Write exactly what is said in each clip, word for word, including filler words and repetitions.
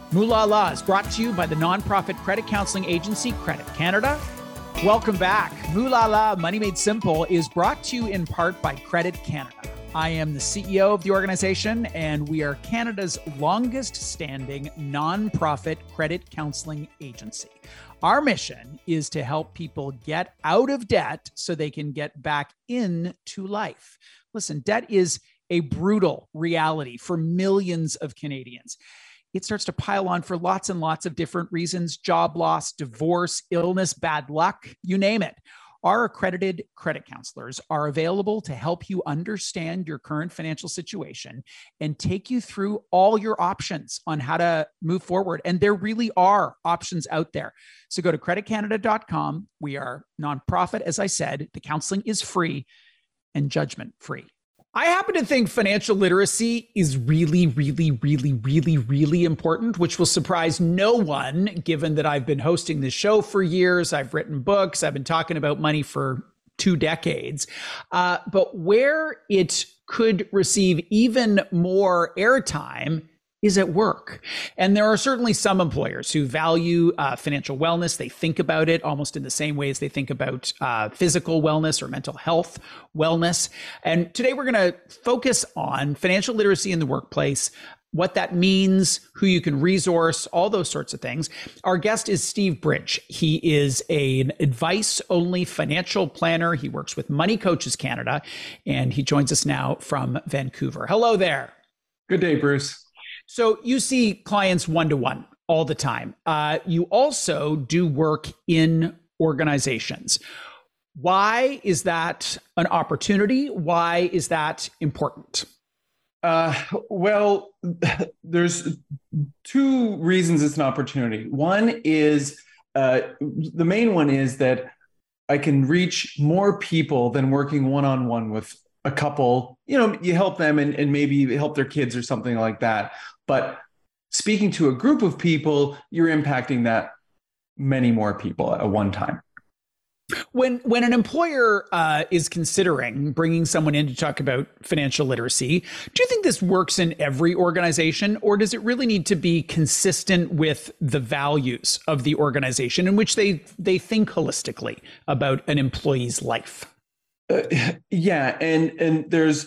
Moolah La is brought to you by the nonprofit credit counseling agency Credit Canada. Welcome back. Moolah La Money Made Simple is brought to you in part by Credit Canada. I am the C E O of the organization, and we are Canada's longest standing nonprofit credit counseling agency. Our mission is to help people get out of debt so they can get back into life. Listen, debt is a brutal reality for millions of Canadians. It starts to pile on for lots and lots of different reasons: job loss, divorce, illness, bad luck, you name it. Our accredited credit counselors are available to help you understand your current financial situation and take you through all your options on how to move forward. And there really are options out there. So go to credit canada dot com. We are nonprofit, as I said. The counseling is free and judgment free. I happen to think financial literacy is really, really, really, really, really important, which will surprise no one, given that I've been hosting this show for years. I've written books. I've been talking about money for two decades. Uh, but where it could receive even more airtime is at work. And there are certainly some employers who value uh, financial wellness. They think about it almost in the same way as they think about uh, physical wellness or mental health wellness. And today we're going to focus on financial literacy in the workplace, what that means, who you can resource, all those sorts of things. Our guest is Steve Bridge. He is an advice-only financial planner. He works with Money Coaches Canada, and he joins us now from Vancouver. Hello there. Good day, Bruce. So you see clients one-to-one all the time. Uh, you also do work in organizations. Why is that an opportunity? Why is that important? Uh, well, there's two reasons it's an opportunity. One is, uh, the main one is that I can reach more people than working one-on-one with a couple. You know, you help them and, and maybe help their kids or something like that. But speaking to a group of people, you're impacting that many more people at one time. When when an employer uh, is considering bringing someone in to talk about financial literacy, do you think this works in every organization, or does it really need to be consistent with the values of the organization in which they they think holistically about an employee's life? Uh, yeah, and and there's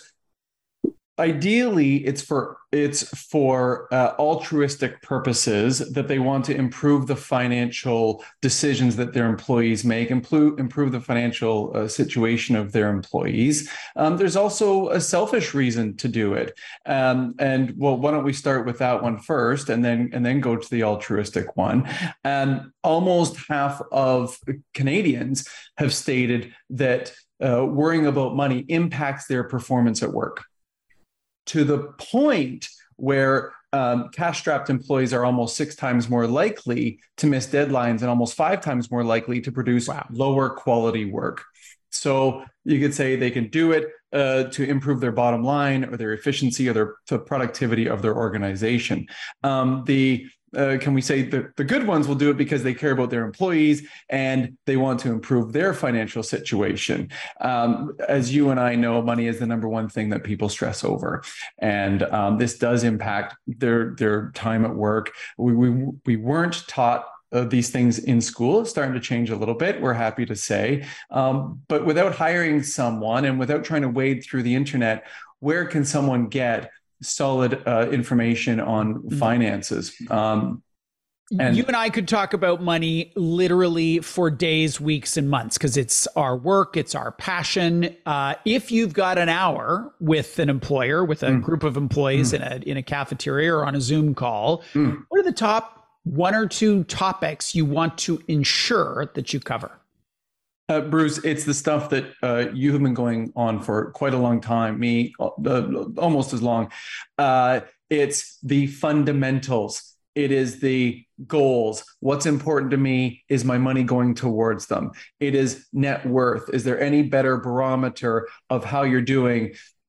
ideally it's for it's for uh, altruistic purposes that they want to improve the financial decisions that their employees make, improve improve the financial uh, situation of their employees. Um, there's also a selfish reason to do it, um, and well, why don't we start with that one first, and then and then go to the altruistic one. And almost half of Canadians have stated that uh, worrying about money impacts their performance at work, to the point where um, cash-strapped employees are almost six times more likely to miss deadlines and almost five times more likely to produce wow. lower quality work. So you could say they can do it uh, to improve their bottom line or their efficiency or their the productivity of their organization. Um, the Uh, can we say the, the good ones will do it because they care about their employees and they want to improve their financial situation. Um, as you and I know, money is the number one thing that people stress over. And um, this does impact their, their time at work. We, we, we weren't taught Uh, these things in school. It's starting to change a little bit, we're happy to say. Um, but without hiring someone and without trying to wade through the internet, where can someone get solid uh, information on finances? Um, and you and I could talk about money literally for days, weeks, and months, because it's our work, it's our passion. Uh, if you've got an hour with an employer, with a mm. group of employees mm. in a in a cafeteria or on a Zoom call, mm. what are the top one or two topics you want to ensure that you cover? Uh, Bruce, it's the stuff that uh, you have been going on for quite a long time, me uh, almost as long. Uh, it's the fundamentals. It is the goals. What's important to me? Is my money going towards them? It is net worth. Is there any better barometer of how you're doing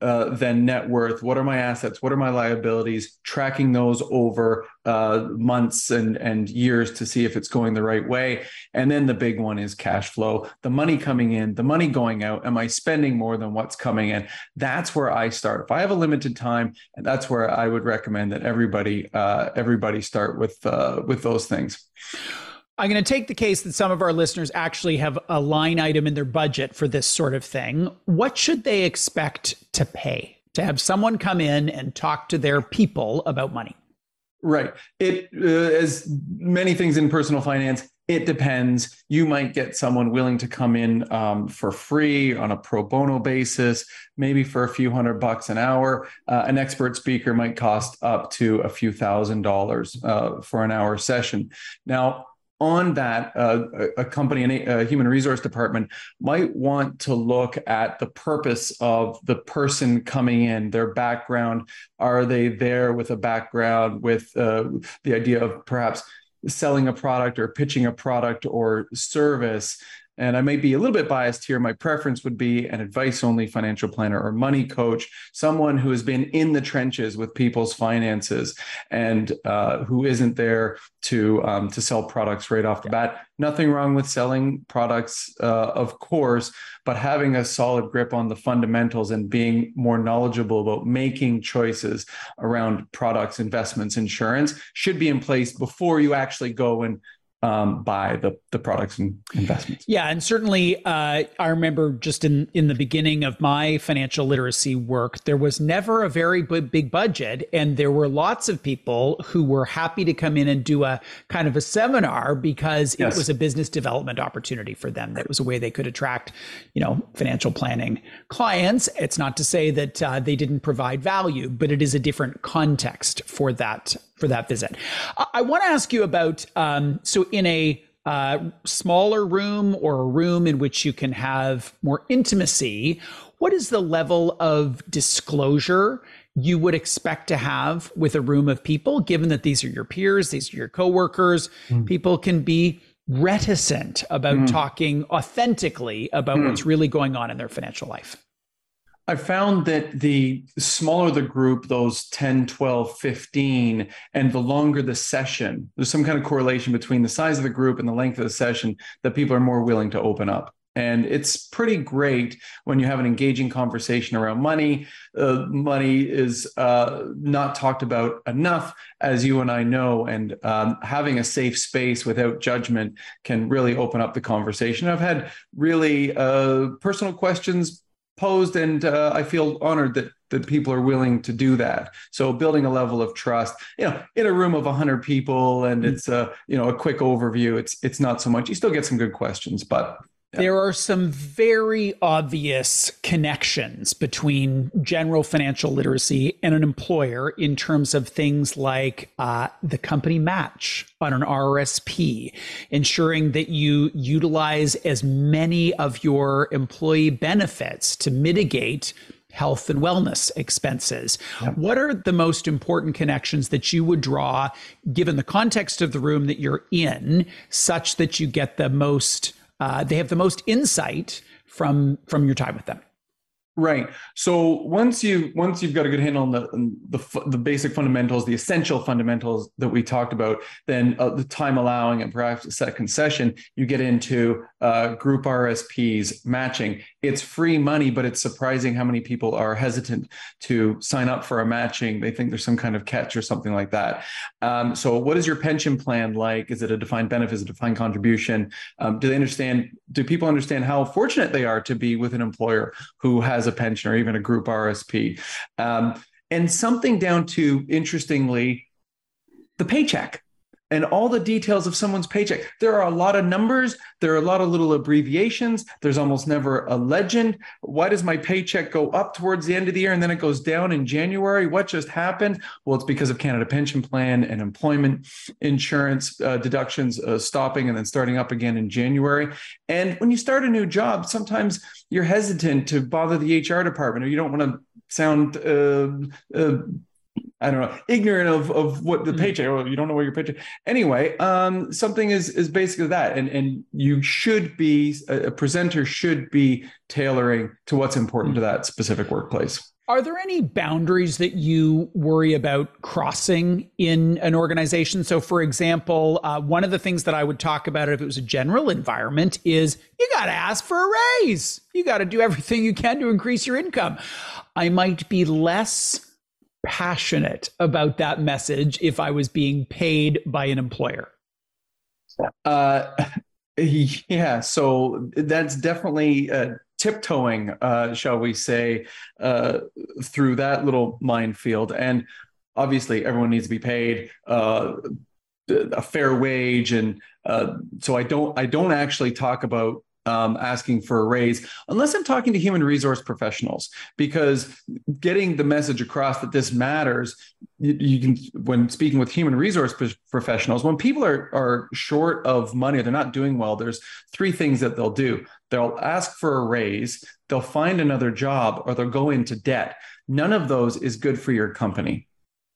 uh, than net worth. What are my assets? What are my liabilities? Tracking those over uh, months and, and years to see if it's going the right way. And then the big one is cash flow, the money coming in, the money going out. Am I spending more than what's coming in? That's where I start. If I have a limited time, and that's where I would recommend that everybody uh, everybody start with uh, with those things. I'm going to take the case that some of our listeners actually have a line item in their budget for this sort of thing. What should they expect to pay to have someone come in and talk to their people about money? Right. It, uh, as many things in personal finance, it depends. You might get someone willing to come in um, for free on a pro bono basis, maybe for a few hundred bucks an hour. Uh, an expert speaker might cost up to a few thousand dollars uh, for an hour session. Now, on that, uh, a company, a human resource department might want to look at the purpose of the person coming in, their background. Are they there with a background with uh, the idea of perhaps selling a product or pitching a product or service? And I may be a little bit biased here. My preference would be an advice-only financial planner or money coach, someone who has been in the trenches with people's finances and uh, who isn't there to um, to sell products right off the bat. Nothing wrong with selling products, uh, of course, but having a solid grip on the fundamentals and being more knowledgeable about making choices around products, investments, insurance should be in place before you actually go and Um, by the, the products and investments. Yeah. And certainly, uh, I remember just in, in the beginning of my financial literacy work, there was never a very big, big budget. And there were lots of people who were happy to come in and do a kind of a seminar because yes. it was a business development opportunity for them. That was a way they could attract, you know, financial planning clients. It's not to say that uh, they didn't provide value, but it is a different context for that for that visit. I, I want to ask you about, um, so in a uh, smaller room or a room in which you can have more intimacy, what is the level of disclosure you would expect to have with a room of people, given that these are your peers, these are your coworkers? Mm. People can be reticent about mm. talking authentically about mm. what's really going on in their financial life. I found that the smaller the group, those ten, twelve, fifteen, and the longer the session, there's some kind of correlation between the size of the group and the length of the session that people are more willing to open up. And it's pretty great when you have an engaging conversation around money. Uh, money is uh, not talked about enough, as you and I know, and um, having a safe space without judgment can really open up the conversation. I've had really uh, personal questions posed, and uh, I feel honored that that people are willing to do that. So building a level of trust, you know, in a room of a hundred people, and it's a you know a quick overview. It's it's not so much. You still get some good questions, but. Yeah. There are some very obvious connections between general financial literacy and an employer in terms of things like uh, the company match on an R R S P, ensuring that you utilize as many of your employee benefits to mitigate health and wellness expenses. Yep. What are the most important connections that you would draw, given the context of the room that you're in, such that you get the most Uh, they have the most insight from from your time with them? Right. So once you once you've got a good handle on the the, the basic fundamentals, the essential fundamentals that we talked about, then uh, the time allowing and perhaps a second session, you get into uh, group R R S Ps, matching. It's free money, but it's surprising how many people are hesitant to sign up for a matching. They think there's some kind of catch or something like that. Um, so what is your pension plan like? Is it a defined benefit? Is it a defined contribution? Um, do they understand? Do people understand how fortunate they are to be with an employer who has a pension or even a group R R S P? Um, and something down to, interestingly, the paycheck and all the details of someone's paycheck. There are a lot of numbers. There are a lot of little abbreviations. There's almost never a legend. Why does my paycheck go up towards the end of the year and then it goes down in January? What just happened? Well, it's because of Canada Pension Plan and employment insurance uh, deductions uh, stopping and then starting up again in January. And when you start a new job, sometimes you're hesitant to bother the H R department, or you don't want to sound uh, uh, I don't know, ignorant of, of what the paycheck, or you don't know where your paycheck. Anyway, um, something is is basically that. And, and you should be, a presenter should be tailoring to what's important to that specific workplace. Are there any boundaries that you worry about crossing in an organization? So, for example, uh, one of the things that I would talk about if it was a general environment is you got to ask for a raise. You got to do everything you can to increase your income. I might be less passionate about that message if I was being paid by an employer. Uh, yeah, so that's definitely uh, tiptoeing, uh, shall we say, uh, through that little minefield. And obviously, everyone needs to be paid uh, a fair wage, and uh, so I don't. I don't actually talk about um, asking for a raise unless I'm talking to human resource professionals, because getting the message across that this matters. You, you can, when speaking with human resource professionals, when people are are short of money, they're not doing well. There's three things that they'll do. They'll ask for a raise, they'll find another job, or they'll go into debt. None of those is good for your company.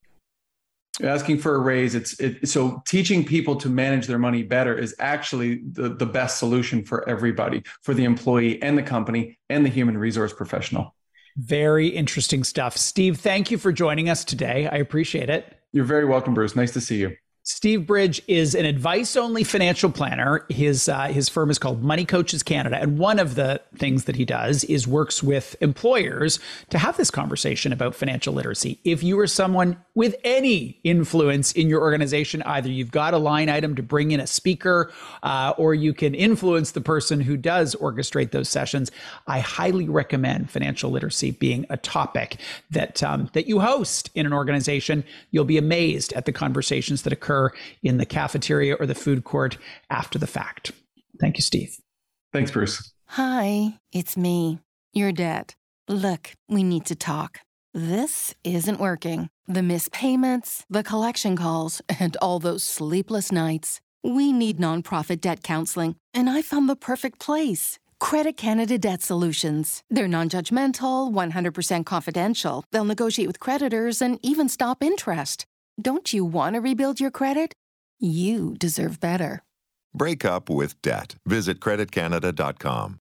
Asking for a raise, it's it, so teaching people to manage their money better is actually the, the best solution for everybody, for the employee and the company and the human resource professional. Very interesting stuff. Steve, thank you for joining us today. I appreciate it. You're very welcome, Bruce. Nice to see you. Steve Bridge is an advice-only financial planner. His uh, his firm is called Money Coaches Canada. And one of the things that he does is works with employers to have this conversation about financial literacy. If you are someone with any influence in your organization, either you've got a line item to bring in a speaker, uh, or you can influence the person who does orchestrate those sessions, I highly recommend financial literacy being a topic that um, that you host in an organization. You'll be amazed at the conversations that occur in the cafeteria or the food court after the fact. Thank you, Steve. Thanks, Bruce. Hi, it's me, your dad. Look, we need to talk. This isn't working. The missed payments, the collection calls, and all those sleepless nights. We need nonprofit debt counseling, and I found the perfect place. Credit Canada Debt Solutions. They're non-judgmental, one hundred percent confidential. They'll negotiate with creditors and even stop interest. Don't you want to rebuild your credit? You deserve better. Break up with debt. Visit credit canada dot com.